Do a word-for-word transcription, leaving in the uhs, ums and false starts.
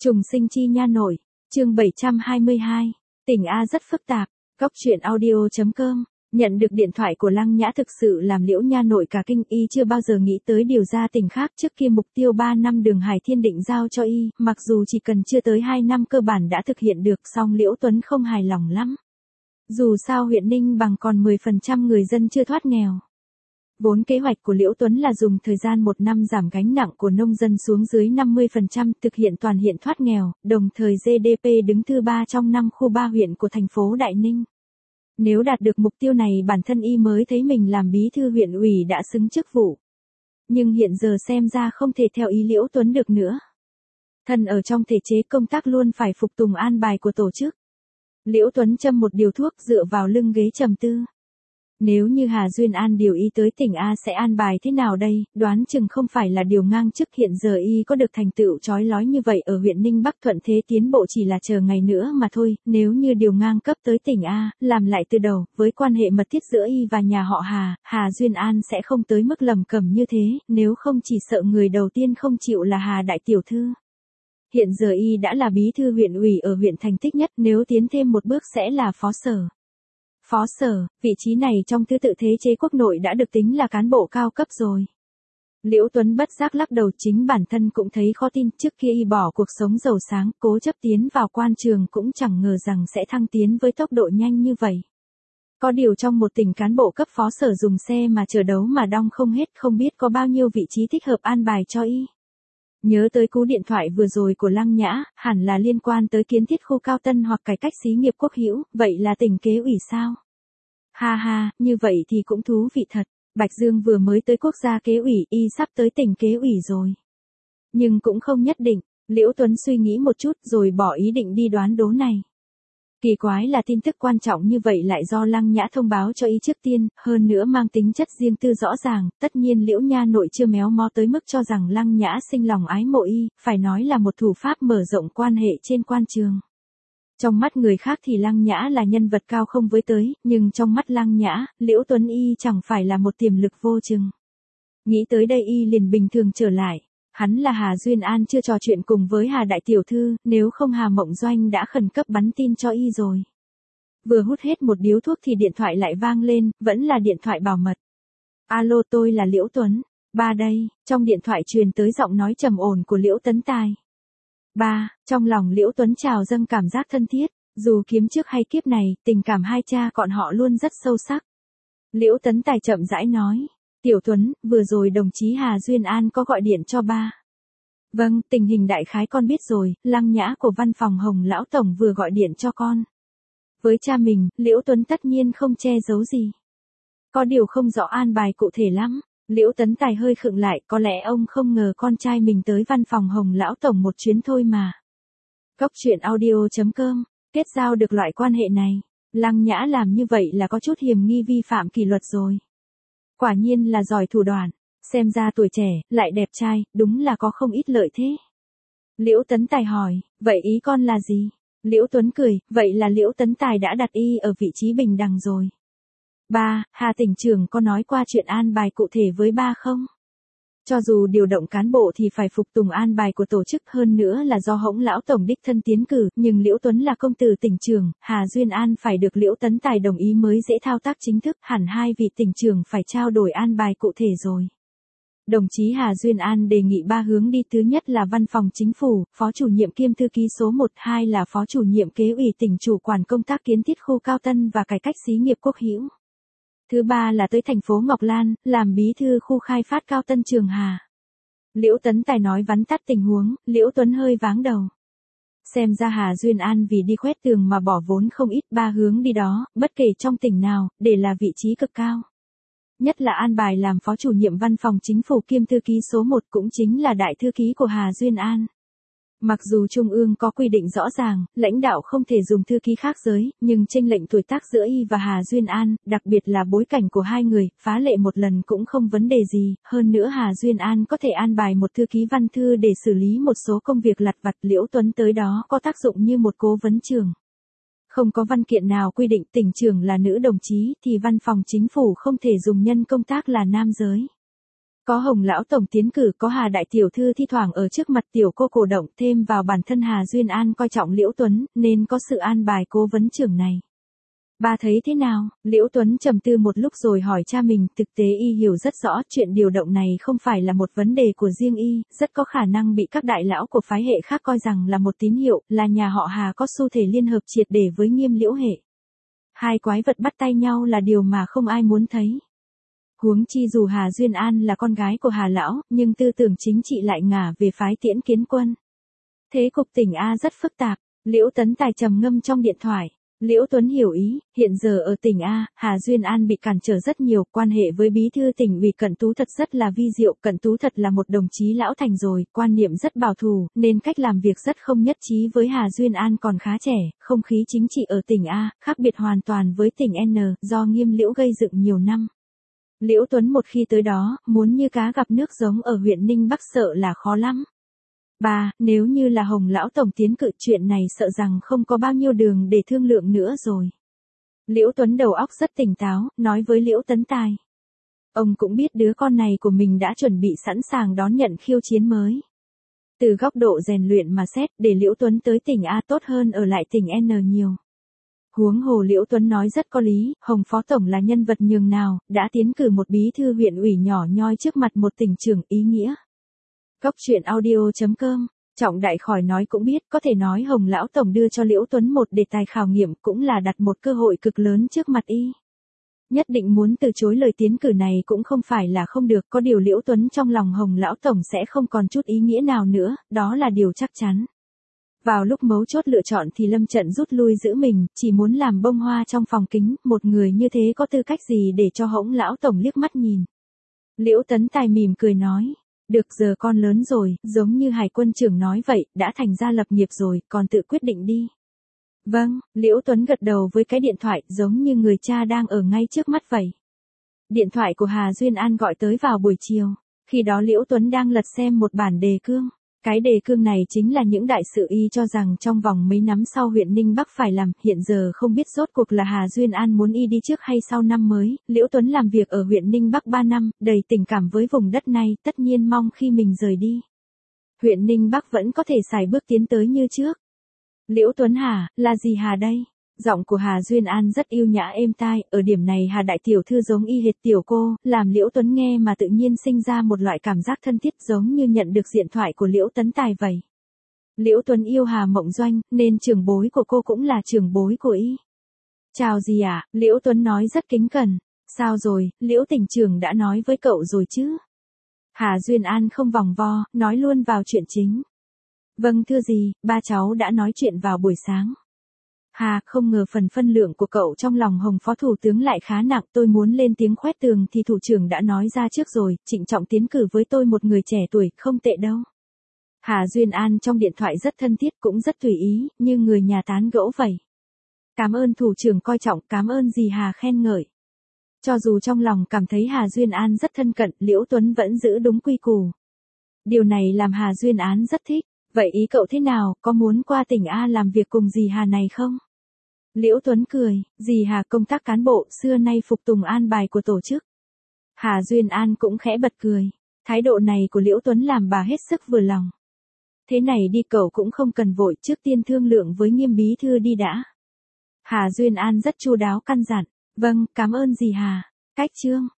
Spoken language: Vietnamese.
Trùng sinh chi nha nội, chương bảy trăm hai mươi hai, tỉnh A rất phức tạp, góc truyện audio chấm com, nhận được điện thoại của Lăng Nhã thực sự làm Liễu nha nội cả kinh, y chưa bao giờ nghĩ tới điều ra tỉnh khác. Trước kia mục tiêu ba năm đường Hải Thiên định giao cho y, mặc dù chỉ cần chưa tới hai năm cơ bản đã thực hiện được, song Liễu Tuấn không hài lòng lắm. Dù sao huyện Ninh Bằng còn mười phần trăm người dân chưa thoát nghèo. Vốn kế hoạch của Liễu Tuấn là dùng thời gian một năm giảm gánh nặng của nông dân xuống dưới năm mươi phần trăm, thực hiện toàn huyện thoát nghèo, đồng thời giê đê pê đứng thứ ba trong năm khu ba huyện của thành phố Đại Ninh. Nếu đạt được mục tiêu này, bản thân y mới thấy mình làm bí thư huyện ủy đã xứng chức vụ. Nhưng hiện giờ xem ra không thể theo ý Liễu Tuấn được nữa. Thân ở trong thể chế công tác luôn phải phục tùng an bài của tổ chức. Liễu Tuấn châm một điều thuốc, dựa vào lưng ghế trầm tư. Nếu như Hà Duyên An điều y tới tỉnh A sẽ an bài thế nào đây, đoán chừng không phải là điều ngang chức. Hiện giờ y có được thành tựu chói lói như vậy ở huyện Ninh Bắc, thuận thế tiến bộ chỉ là chờ ngày nữa mà thôi. Nếu như điều ngang cấp tới tỉnh A, làm lại từ đầu, với quan hệ mật thiết giữa y và nhà họ Hà, Hà Duyên An sẽ không tới mức lầm cẩm như thế, nếu không chỉ sợ người đầu tiên không chịu là Hà đại tiểu thư. Hiện giờ y đã là bí thư huyện ủy ở huyện thành tích nhất, nếu tiến thêm một bước sẽ là phó sở. Phó sở, vị trí này trong thứ tự thế chế quốc nội đã được tính là cán bộ cao cấp rồi. Liễu Tuấn bất giác lắc đầu, chính bản thân cũng thấy khó tin, trước kia y bỏ cuộc sống giàu sáng, cố chấp tiến vào quan trường cũng chẳng ngờ rằng sẽ thăng tiến với tốc độ nhanh như vậy. Có điều trong một tỉnh cán bộ cấp phó sở dùng xe mà chờ đấu mà đong không hết, không biết có bao nhiêu vị trí thích hợp an bài cho y. Nhớ tới cú điện thoại vừa rồi của Lăng Nhã, hẳn là liên quan tới kiến thiết khu Cao Tân hoặc cải cách xí nghiệp quốc hữu, vậy là tỉnh kế ủy sao? Ha ha, như vậy thì cũng thú vị thật, Bạch Dương vừa mới tới quốc gia kế ủy, y sắp tới tỉnh kế ủy rồi. Nhưng cũng không nhất định, Liễu Tuấn suy nghĩ một chút rồi bỏ ý định đi đoán đố này. Kỳ quái là tin tức quan trọng như vậy lại do Lăng Nhã thông báo cho y trước tiên, hơn nữa mang tính chất riêng tư rõ ràng, tất nhiên Liễu nha nội chưa méo mó tới mức cho rằng Lăng Nhã sinh lòng ái mộ y, phải nói là một thủ pháp mở rộng quan hệ trên quan trường. Trong mắt người khác thì Lăng Nhã là nhân vật cao không với tới, nhưng trong mắt Lăng Nhã, Liễu Tuấn y chẳng phải là một tiềm lực vô chừng. Nghĩ tới đây y liền bình thường trở lại. Hắn là Hà Duyên An chưa trò chuyện cùng với Hà đại tiểu thư, nếu không Hà Mộng Doanh đã khẩn cấp bắn tin cho y rồi. Vừa hút hết một điếu thuốc thì điện thoại lại vang lên, vẫn là điện thoại bảo mật. Alo, tôi là Liễu Tuấn. Ba đây, trong điện thoại truyền tới giọng nói trầm ổn của Liễu Tấn Tài. Ba, trong lòng Liễu Tuấn trào dâng cảm giác thân thiết, dù kiếm trước hay kiếp này, tình cảm hai cha con họ luôn rất sâu sắc. Liễu Tấn Tài chậm rãi nói. Tiểu Tuấn, vừa rồi đồng chí Hà Duyên An có gọi điện cho ba. Vâng, tình hình đại khái con biết rồi, Lăng Nhã của văn phòng Hồng Lão Tổng vừa gọi điện cho con. Với cha mình, Liễu Tuấn tất nhiên không che giấu gì. Có điều không rõ an bài cụ thể lắm. Liễu Tấn Tài hơi khựng lại, có lẽ ông không ngờ con trai mình tới văn phòng Hồng Lão Tổng một chuyến thôi mà. Góc truyện audio chấm com, kết giao được loại quan hệ này. Lăng Nhã làm như vậy là có chút hiềm nghi vi phạm kỷ luật rồi. Quả nhiên là giỏi thủ đoạn, xem ra tuổi trẻ, lại đẹp trai, đúng là có không ít lợi thế. Liễu Tấn Tài hỏi, vậy ý con là gì? Liễu Tuấn cười, vậy là Liễu Tấn Tài đã đặt y ở vị trí bình đẳng rồi. Ba, Hà tỉnh trưởng có nói qua chuyện an bài cụ thể với ba không? Cho dù điều động cán bộ thì phải phục tùng an bài của tổ chức, hơn nữa là do Hồng Lão Tổng đích thân tiến cử, nhưng Liễu Tuấn là công tử tỉnh trưởng, Hà Duyên An phải được Liễu Tấn Tài đồng ý mới dễ thao tác chính thức, hẳn hai vị tỉnh trưởng phải trao đổi an bài cụ thể rồi. Đồng chí Hà Duyên An đề nghị ba hướng đi, thứ nhất là văn phòng chính phủ, phó chủ nhiệm kiêm thư ký số một, hai là phó chủ nhiệm kế ủy tỉnh chủ quản công tác kiến thiết khu Cao Tân và cải cách xí nghiệp quốc hữu. Thứ ba là tới thành phố Ngọc Lan, làm bí thư khu khai phát Cao Tân Trường Hà. Liễu Tấn Tài nói vắn tắt tình huống, Liễu Tuấn hơi váng đầu. Xem ra Hà Duyên An vì đi khoét tường mà bỏ vốn không ít, ba hướng đi đó, bất kể trong tỉnh nào, để là vị trí cực cao. Nhất là an bài làm phó chủ nhiệm văn phòng chính phủ kiêm thư ký số một, cũng chính là đại thư ký của Hà Duyên An. Mặc dù Trung ương có quy định rõ ràng, lãnh đạo không thể dùng thư ký khác giới, nhưng chênh lệch tuổi tác giữa y và Hà Duyên An, đặc biệt là bối cảnh của hai người, phá lệ một lần cũng không vấn đề gì, hơn nữa Hà Duyên An có thể an bài một thư ký văn thư để xử lý một số công việc lặt vặt, Liễu Tuấn tới đó có tác dụng như một cố vấn trưởng. Không có văn kiện nào quy định tỉnh trưởng là nữ đồng chí thì văn phòng chính phủ không thể dùng nhân công tác là nam giới. Có Hồng lão tổng tiến cử, có Hà đại tiểu thư thi thoảng ở trước mặt tiểu cô cổ động, thêm vào bản thân Hà Duyên An coi trọng Liễu Tuấn, nên có sự an bài cố vấn trưởng này. Ba thấy thế nào? Liễu Tuấn trầm tư một lúc rồi hỏi cha mình, thực tế y hiểu rất rõ chuyện điều động này không phải là một vấn đề của riêng y, rất có khả năng bị các đại lão của phái hệ khác coi rằng là một tín hiệu, là nhà họ Hà có xu thể liên hợp triệt để với Nghiêm Liễu hệ. Hai quái vật bắt tay nhau là điều mà không ai muốn thấy. Huống chi dù Hà Duyên An là con gái của Hà lão, nhưng tư tưởng chính trị lại ngả về phái Tiễn Kiến Quân. Thế cục tỉnh A rất phức tạp, Liễu Tấn Tài trầm ngâm trong điện thoại. Liễu Tuấn hiểu ý, hiện giờ ở tỉnh A, Hà Duyên An bị cản trở rất nhiều, quan hệ với bí thư tỉnh ủy Cận Tú thật rất là vi diệu, Cận Tú thật là một đồng chí lão thành rồi, quan niệm rất bảo thủ, nên cách làm việc rất không nhất trí với Hà Duyên An còn khá trẻ, không khí chính trị ở tỉnh A, khác biệt hoàn toàn với tỉnh N, do Nghiêm Liễu gây dựng nhiều năm. Liễu Tuấn một khi tới đó, muốn như cá gặp nước giống ở huyện Ninh Bắc sợ là khó lắm. Ba, nếu như là Hồng lão tổng tiến cử, chuyện này sợ rằng không có bao nhiêu đường để thương lượng nữa rồi. Liễu Tuấn đầu óc rất tỉnh táo, nói với Liễu Tấn Tài. Ông cũng biết đứa con này của mình đã chuẩn bị sẵn sàng đón nhận khiêu chiến mới. Từ góc độ rèn luyện mà xét, để Liễu Tuấn tới tỉnh A tốt hơn ở lại tỉnh N nhiều. Huống hồ Liễu Tuấn nói rất có lý, Hồng phó tổng là nhân vật nhường nào, đã tiến cử một bí thư huyện ủy nhỏ nhoi trước mặt một tỉnh trưởng, ý nghĩa. Góc truyện audio chấm com, Trọng Đại khỏi nói cũng biết, có thể nói Hồng lão tổng đưa cho Liễu Tuấn một đề tài khảo nghiệm, cũng là đặt một cơ hội cực lớn trước mặt y. Nhất định muốn từ chối lời tiến cử này cũng không phải là không được, có điều Liễu Tuấn trong lòng Hồng lão tổng sẽ không còn chút ý nghĩa nào nữa, đó là điều chắc chắn. Vào lúc mấu chốt lựa chọn thì Lâm Trận rút lui giữ mình, chỉ muốn làm bông hoa trong phòng kính, một người như thế có tư cách gì để cho Hồng lão tổng liếc mắt nhìn. Liễu Tấn Tài mỉm cười nói. Được, giờ con lớn rồi, giống như Hải quân trưởng nói vậy, đã thành ra lập nghiệp rồi, còn tự quyết định đi. Vâng, Liễu Tuấn gật đầu với cái điện thoại, giống như người cha đang ở ngay trước mắt vậy. Điện thoại của Hà Duyên An gọi tới vào buổi chiều, khi đó Liễu Tuấn đang lật xem một bản đề cương. Cái đề cương này chính là những đại sự y cho rằng trong vòng mấy năm sau huyện Ninh Bắc phải làm, hiện giờ không biết rốt cuộc là Hà Duyên An muốn y đi trước hay sau năm mới. Liễu Tuấn làm việc ở huyện Ninh Bắc ba năm, đầy tình cảm với vùng đất này, tất nhiên mong khi mình rời đi, huyện Ninh Bắc vẫn có thể sải bước tiến tới như trước. Liễu Tuấn hả, là gì Hà đây? Giọng của Hà Duyên An rất yêu nhã êm tai, ở điểm này Hà đại tiểu thư giống y hệt tiểu cô, làm Liễu Tuấn nghe mà tự nhiên sinh ra một loại cảm giác thân thiết giống như nhận được điện thoại của Liễu Tấn Tài vậy. Liễu Tuấn yêu Hà Mộng Doanh, nên trưởng bối của cô cũng là trưởng bối của y. Chào gì ạ? À? Liễu Tuấn nói rất kính cẩn. Sao rồi, Liễu tỉnh trưởng đã nói với cậu rồi chứ? Hà Duyên An không vòng vo, nói luôn vào chuyện chính. Vâng thưa gì, ba cháu đã nói chuyện vào buổi sáng. Hà, không ngờ phần phân lượng của cậu trong lòng Hồng phó thủ tướng lại khá nặng, tôi muốn lên tiếng khoét tường thì thủ trưởng đã nói ra trước rồi, trịnh trọng tiến cử với tôi một người trẻ tuổi, không tệ đâu. Hà Duyên An trong điện thoại rất thân thiết cũng rất tùy ý, như người nhà tán gẫu vậy. Cảm ơn thủ trưởng coi trọng, cảm ơn gì Hà khen ngợi. Cho dù trong lòng cảm thấy Hà Duyên An rất thân cận, Liễu Tuấn vẫn giữ đúng quy củ. Điều này làm Hà Duyên An rất thích. Vậy ý cậu thế nào, có muốn qua tỉnh A làm việc cùng dì Hà này không? Liễu Tuấn cười, dì Hà công tác cán bộ, xưa nay phục tùng an bài của tổ chức. Hà Duyên An cũng khẽ bật cười. Thái độ này của Liễu Tuấn làm bà hết sức vừa lòng. Thế này đi, cậu cũng không cần vội, trước tiên thương lượng với Nghiêm bí thư đi đã. Hà Duyên An rất chu đáo căn dặn. Vâng, cảm ơn dì Hà. Cách chương.